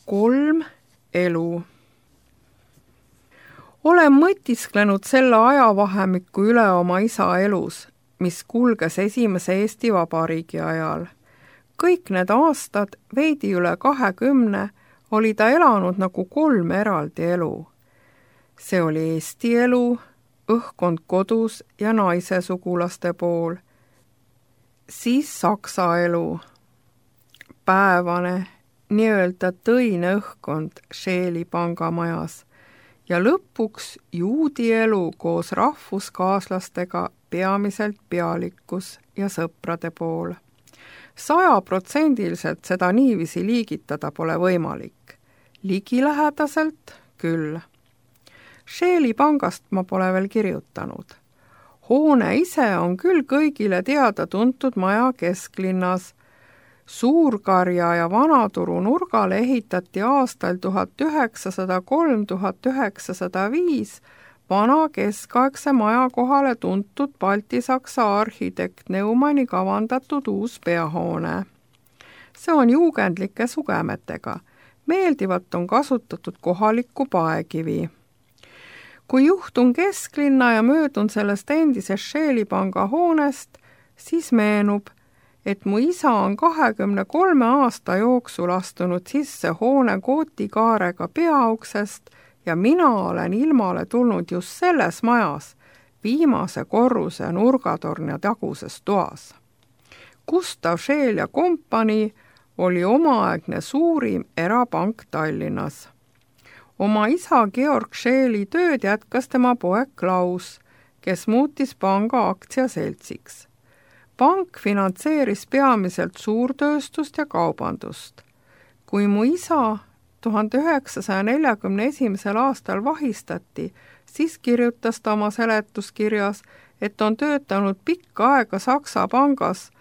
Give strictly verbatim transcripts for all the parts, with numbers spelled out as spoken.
kolm elu. Olen mõtisklenud selle ajavahemikku üle oma isa elus, mis kulges esimese Eesti Vabariigi ajal. Kõik need aastad, veidi üle kahekümne, oli ta elanud nagu kolm eraldi elu. See oli Eesti elu, õhkkond kodus ja naise sugulaste pool. Siis Saksa elu, päevane, nii-öelda tõine õhkkond Scheeli pangamajas ja lõpuks juudi elu koos rahvuskaaslastega peamiselt pealikus ja sõprade pool. Sajaprotsendiliselt seda niiviisi liigitada pole võimalik. Ligilähedaselt küll. Scheeli pangast ma pole veel kirjutanud. Hoone ise on küll kõigile teada tuntud maja kesklinnas. Suurkarja ja Vanaturu nurgale ehitati aastal tuhat üheksasada kolm kuni tuhat üheksasada viis vana keskaegse maja kohale tuntud baltisaksa arhitekt Neumanni kavandatud uus peahoone. See on juugendlike sugemetega. Meeldivat on kasutatud kohalikku paekivi. Kui juhtun kesklinna ja möödun sellest endisest Scheeli panga hoonest, siis meenub, et mu isa on kahekümne kolme aasta jooksul astunud sisse hoone kootikaarega peauksest ja mina olen ilmale tulnud just selles majas, viimase korruse nurgatorni taguses toas. Gustav Scheel ja kompanii oli omaaegne suurim erapank Tallinnas. Oma isa Georg Scheeli tööd jätkas tema poeg Klaus, kes muutis panga aktsiaseltsiks. Pank finantseeris peamiselt suurtööstust ja kaubandust. Kui mu isa tuhande üheksasaja neljakümne esimesel aastal vahistati, siis kirjutas ta oma seletuskirjas, et on töötanud pikka aega Saksa pangas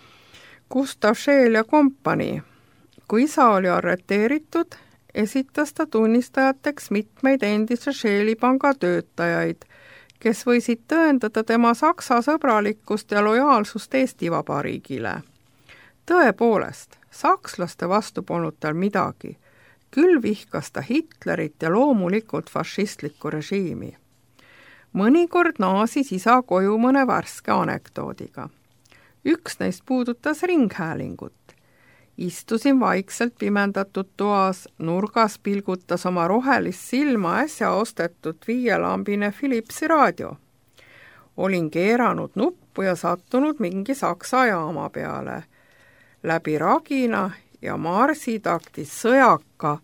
Gustav Scheel ja kompanii. Kui isa oli arreteeritud, esitas ta tunnistajateks mitmeid endise Scheeli panga töötajaid, kes võisid tõendada tema Saksa sõbralikkust ja lojaalsust Eesti Vabariigile. Tõepoolest, sakslaste vastu polnud tal midagi, küll vihkas ta Hitlerit ja loomulikult fašistlikku režiimi. Mõnikord naasis isa koju mõne värske anekdoodiga. Üks neist puudutas ringhäälingut. Istusin vaikselt pimendatud toas, nurgas pilgutas oma rohelist silma äsja ostetud viielambine Philipsi raadio. Olin keeranud nuppu ja sattunud mingi saksa jaama peale. Läbi ragina ja marsi taktis sõjaka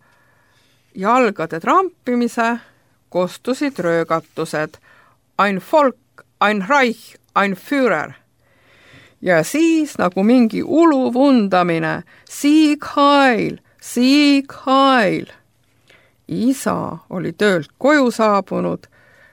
jalgade trampimise kostusid röögatused Ein Volk, ein Reich, ein Führer. Ja siis nagu mingi uluv undamine, Sieg Heil, Sieg Heil. Isa oli töölt koju saabunud,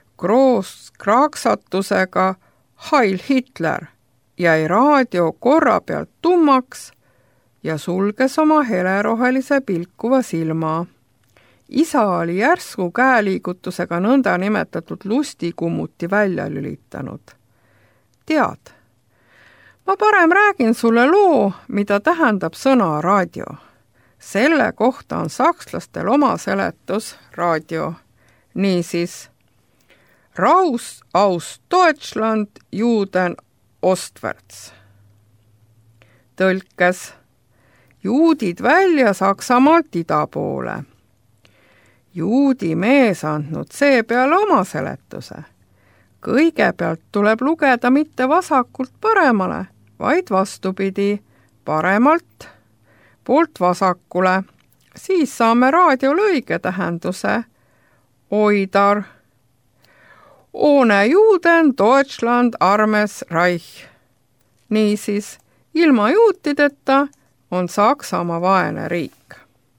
kroos kraaksatusega Heil Hitler, jäi raadio korra pealt tummaks ja sulges oma helerohelise pilkuva silma. Isa oli järsku käeliigutusega nõnda nimetatud lustikummuti välja lülitanud. Tead, ma parem räägin sulle loo, mida tähendab sõna raadio. Selle kohta on sakslastel oma seletus raadio. Niisiis, Raus aus Deutschland, Juden ostwärts. Tõlkes, juudid välja Saksamaalt ida poole. Juudi mees andnud seepeale oma seletuse. Kõigepealt tuleb lugeda mitte vasakult paremale, vaid vastupidi, paremalt poolt vasakule. Siis saame raadiol õige tähenduse. Oidar. Ohne Juden, Deutschland, armes Reich. Niisiis, ilma juutideta on Saksamaa vaene riik.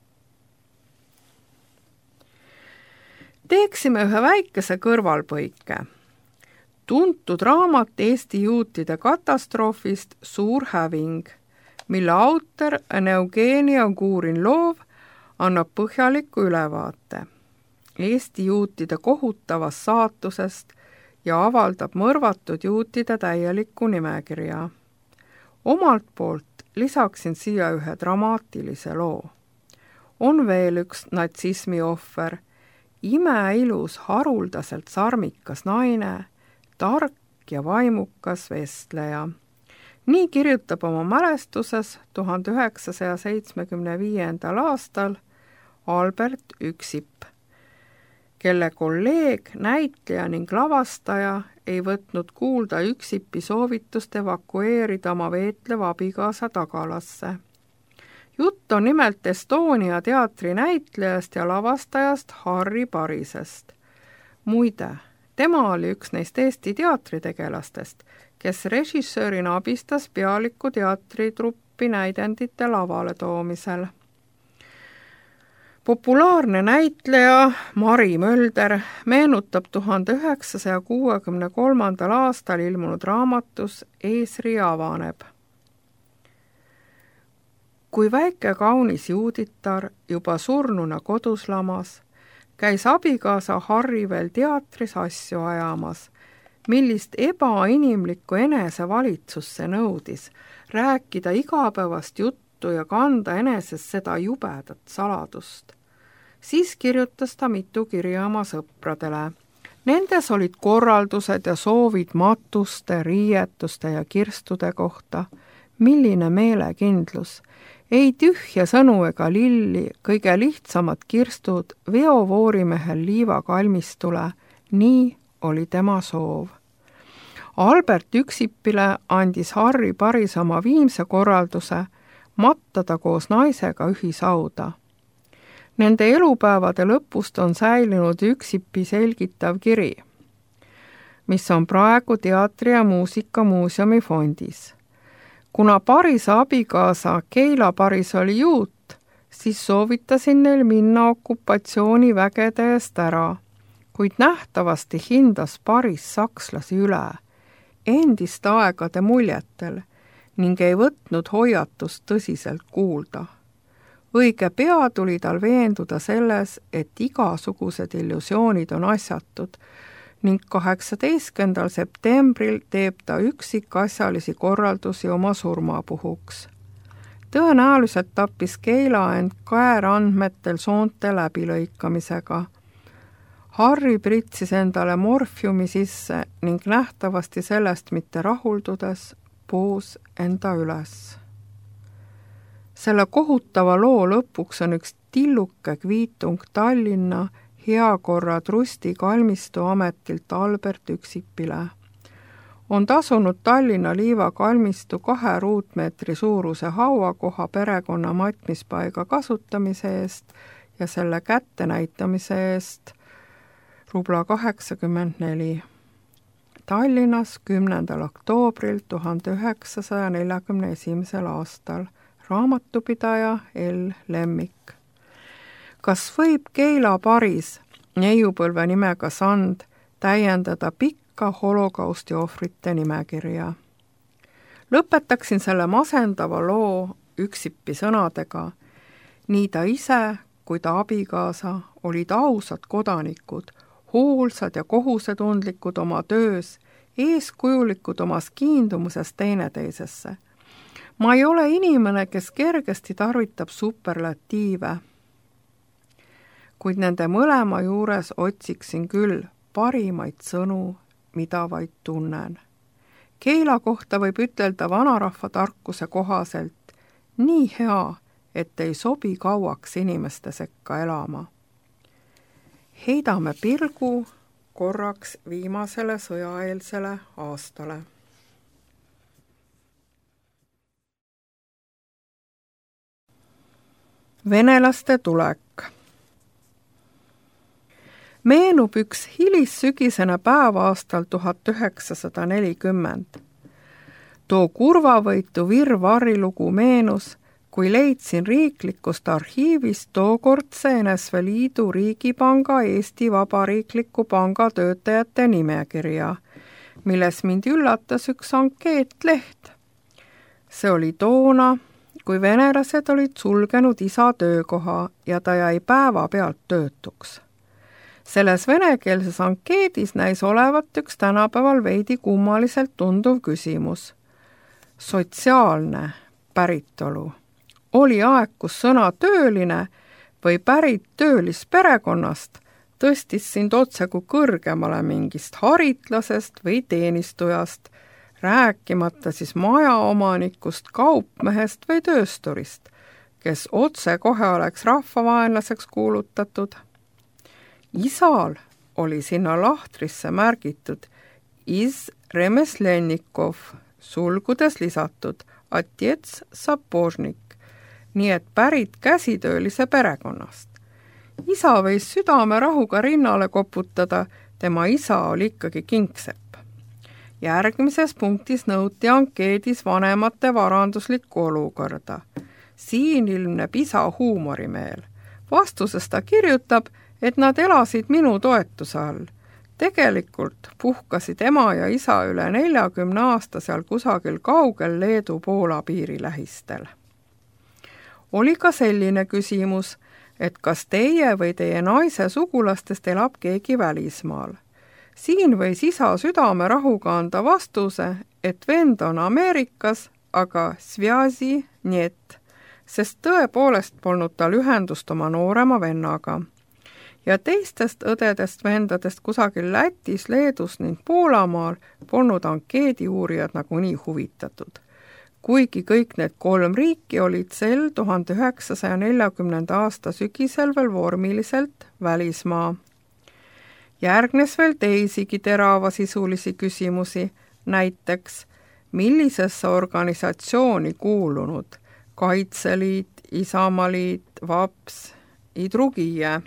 Teeksime ühe väikese kõrvalpõike. Tuntud raamat Eesti juutide katastroofist Suur häving, mille autor Eugenia Gurin-Lov annab põhjaliku ülevaate Eesti juutide kohutavast saatusest ja avaldab mõrvatud juutide täielikku nimekirja. Omalt poolt lisaksin siia ühe dramaatilise loo. on veel üks natsismi ohver, imeilus haruldaselt sarmikas naine, tark ja vaimukas vestleja. Nii kirjutab oma mälestuses tuhande üheksasaja seitsmekümne viiendal aastal Albert Üksip, kelle kolleeg, näitleja ning lavastaja ei võtnud kuulda Üksipi soovitust evakueerida oma veetleva abikaasa tagalasse. Jutt on nimelt Estonia teatri näitlejast ja lavastajast Harry Parisest. Muide, tema oli üks neist Eesti teatritegelastest, kes režissöörina abistas pealiku teatritruppi näidendite lavale toomisel. Populaarne näitleja Mari Mölder meenutab tuhande üheksasaja kuuekümne kolmandal aastal ilmunud raamatus Eesri avaneb. Kui väike kaunis juuditar juba surnuna kodus lamas, käis abikaasa Harri veel teatris asju ajamas, millist ebainimlikku enesevalitsus see nõudis, rääkida igapäevast juttu ja kanda eneses seda jubedat saladust. Siis kirjutas ta mitu kirja oma sõpradele. Nendes olid korraldused ja soovid matuste, riietuste ja kirstude kohta. Milline meelekindlus! Ei tühja sõnu ega lilli, kõige lihtsamad kirstud veovoorimehel liivakalmistule, nii oli tema soov. Albert Üksipile andis Harry Paris oma viimse korralduse mattada koos naisega ühisauda. Nende elupäevade lõpust on säilinud Üksipi selgitav kiri, mis on praegu Teatri- ja Muusikamuuseumi fondis. Kuna Parise abikaasa Keila Paris oli juut, siis soovitasin neil minna okupatsioonivägede eest ära, kuid nähtavasti hindas Paris sakslasi üle endiste aegade muljetel ning ei võtnud hoiatust tõsiselt kuulda. Õige pea tuli tal veenduda selles, et igasugused illusioonid on asjatud ning kaheksateistkümnendal septembril teeb ta üksikasjalisi korraldusi oma surmapuhuks. Tõenäoliselt tappis Keila end käerandmetel soonte läbilõikamisega. Harry pritsis endale morfiumi sisse ning nähtavasti sellest mitte rahuldudes puus enda üles. Selle kohutava loo lõpuks on üks tilluke kviitung Tallinna heakorra trusti kalmistu ametilt Albert Üksipile. On tasunud Tallinna Liiva kalmistu kahe ruutmeetri suuruse hauakoha perekonna matmispaiga kasutamise eest ja selle kätte näitamise eest rubla kaheksakümmend neli. Tallinnas kümnendal oktoobril tuhande üheksasaja neljakümne esimesel aastal. Raamatupidaja L. Lemmik. Kas võib Keila Paris, neiupõlve nimega Sand, täiendada pikka holokausti ohvrite nimekirja? Lõpetaksin selle masendava loo Üksipi sõnadega. Nii ta ise kui ta abikaasa olid ausad kodanikud, hoolsad ja kohusetundlikud oma töös, eeskujulikud omas kiindumuses teineteisesse. Ma ei ole inimene, kes kergesti tarvitab superlatiive, kuid nende mõlema juures otsiksin küll parimaid sõnu, mida vaid tunnen. Keila kohta võib ütelda vanarahva tarkuse kohaselt nii hea, et ei sobi kauaks inimeste sekka elama. Heidame pilgu korraks viimasele sõjaeelsele aastale. Venelaste tulek. Meenub üks hilissügisene päev aastal tuhat üheksasada nelikümmend. Too kurvavõitu virvarrilugu meenus, kui leidsin riiklikust arhiivist tookordse N S V Liidu Riigipanga Eesti Vabariikliku Panga töötajate nimekirja, milles mind üllatas üks ankeetleht. See oli toona, kui venelased olid sulgenud isa töökoha ja ta jäi päeva pealt töötuks. Selles venekeelses ankeedis näis olevat üks tänapäeval veidi kummaliselt tunduv küsimus. Sotsiaalne päritolu. Oli aeg, kus sõna tööline või pärit töölisperekonnast, tõstis sind otseku kõrgemale mingist haritlasest või teenistujast, rääkimata siis majaomanikust, kaupmehest või töösturist, kes otse kohe oleks rahvavaenlaseks kuulutatud. Isal oli sinna lahtrisse märgitud iz remeslennikov, sulgudes lisatud atjets sapožnik, nii et pärit käsitöölise perekonnast. Isa võis südame rahuga rinnale koputada, tema isa oli ikkagi kingsepp. Järgmises punktis nõuti ankeedis vanemate varanduslikku olukorda. Siin ilmneb isa huumorimeel. Vastuses ta kirjutab, et nad elasid minu toetuse all. Tegelikult puhkasid ema ja isa üle neljakümne aasta seal kusagil kaugel Leedu-Poola piiri lähistel. Oli ka selline küsimus, et kas teie või teie naise sugulastest elab keegi välismaal. Siin võis isa südame rahuga anda vastuse, et vend on Ameerikas, aga svjazi niet, sest tõepoolest polnud tal ühendust oma noorema vennaga. Ja teistest õdedest vendadest kusagil Lätis, Leedus ning Poolamaal polnud ankeedi uurijad nagunii huvitatud. Kuigi kõik need kolm riiki olid sel tuhande üheksasaja neljakümnenda aasta sügisel veel vormiliselt välismaa. Järgnes veel teisigi teravasisulisi küsimusi, näiteks millisesse organisatsiooni kuulunud Kaitseliit, Isamaliit, Vaps, Idrugije.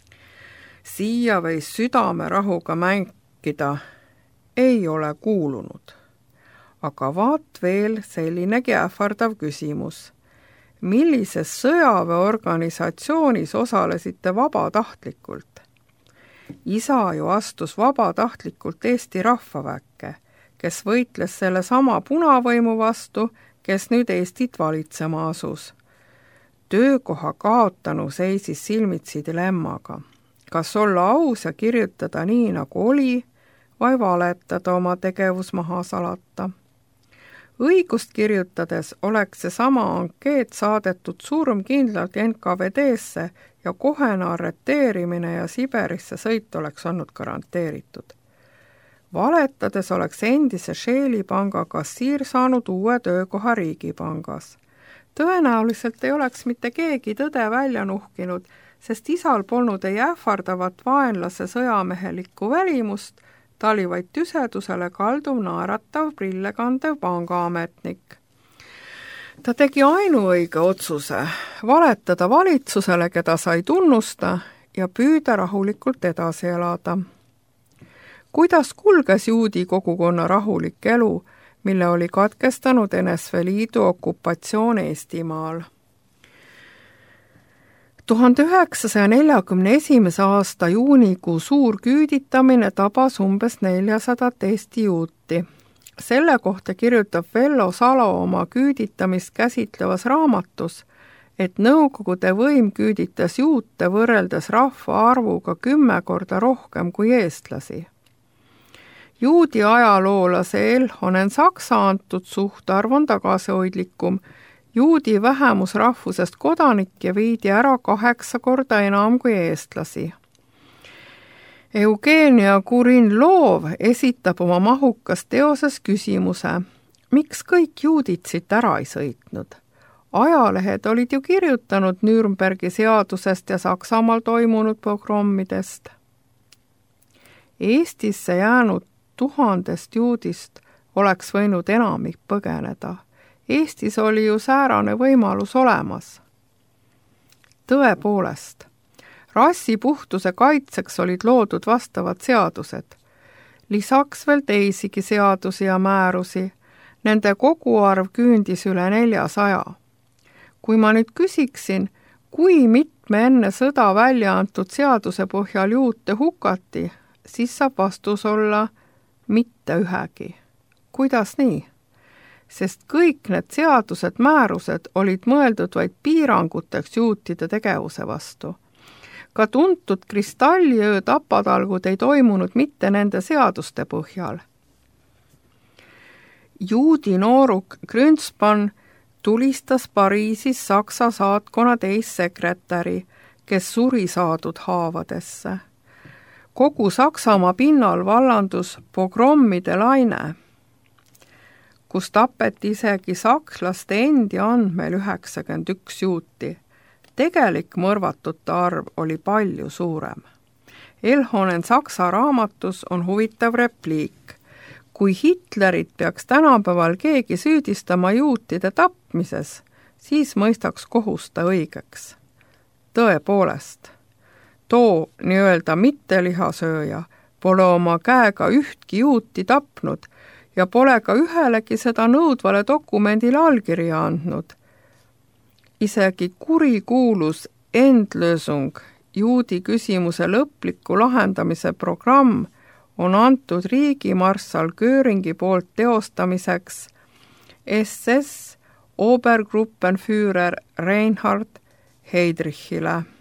Siia võis südame rahuga mängida, ei ole kuulunud. Aga vaat veel sellinegi ähvardav küsimus. Millises sõjaväeorganisatsioonis osalesite vabatahtlikult? Isa ju astus vabatahtlikult Eesti rahvaväkke, kes võitles selle sama punavõimu vastu, kes nüüd Eestit valitsema asus. Töökoha kaotanu seisis silmitsi dilemmaga. Kas olla aus ja kirjutada nii, nagu oli, või valetada oma tegevus maha salata? Õigust kirjutades oleks see sama ankeet saadetud surmkindlalt N K V D-sse ja kohene arreteerimine ja Siberisse sõit oleks olnud garanteeritud. Valetades oleks endise Sheeli panga kassiir saanud uue töökoha riigipangas. Tõenäoliselt ei oleks mitte keegi tõde välja nuhkinud, sest isal polnud ei ähvardavat vaenlase sõjamehelikku välimust, ta oli vaid tüsedusele kalduv naeratav prille kandev pangaametnik. Ta tegi ainuõige otsuse valetada valitsusele, keda sai tunnusta, ja püüda rahulikult edasi elada. Kuidas kulges juudi kogukonna rahulik elu, mille oli katkestanud N S V Liidu okupatsioon Eestimaal? tuhande üheksasaja neljakümne esimese aasta juunikuu suur küüditamine tabas umbes neljasadat Eesti juuti. Selle kohta kirjutab Vello Salo oma küüditamist käsitlevas raamatus, et Nõukogude võim küüditas juute võrreldes rahva arvuga kümme korda rohkem kui eestlasi. Juudi ajaloolase Elhonen Saksa antud suhtarv on tagasihoidlikum, juudi vähemusrahvusest kodanikke viidi ära kaheksa korda enam kui eestlasi. Eugenia Kurin-Loov esitab oma mahukas teoses küsimuse, miks kõik juudid siit ära ei sõitnud? Ajalehed olid ju kirjutanud Nürnbergi seadusest ja Saksamaal toimunud pogrommidest. Eestisse jäänud tuhandest juudist oleks võinud enamik põgeneda. Eestis oli ju säärane võimalus olemas. Tõepoolest, rassipuhtuse kaitseks olid loodud vastavad seadused. Lisaks veel teisigi seadusi ja määrusi, nende koguarv küündis üle neljasaja. Kui ma nüüd küsiksin, kui mitme enne sõda välja antud seaduse põhjal juute hukati, siis saab vastus olla mitte ühegi. Kuidas nii? Sest kõik need seadused, määrused olid mõeldud vaid piiranguteks juutide tegevuse vastu. Ka tuntud kristalliöö tapatalgud ei toimunud mitte nende seaduste põhjal. Juudi nooruk Grünspan tulistas Pariisis Saksa saatkonna teissekretäri, kes suri saadud haavadesse. Kogu Saksamaa pinnal vallandus pogrommide laine, kus tapeti isegi sakslaste endi andmel üheksakümmend üks juuti. Tegelik mõrvatute arv oli palju suurem. Elhonen Saksa raamatus on huvitav repliik. Kui Hitlerit peaks tänapäeval keegi süüdistama juutide tapmises, siis mõistaks kohus ta õigeks. Tõepoolest, too nii-öelda mittelihasööja pole oma käega ühtki juuti tapnud ja pole ka ühelegi seda nõudvale dokumendile allkirja andnud. Isegi kurikuulus Endlösung, juudi küsimuse lõpliku lahendamise programm, on antud riigimarssal Göringi poolt teostamiseks S S Obergruppenführer Reinhard Heydrichile.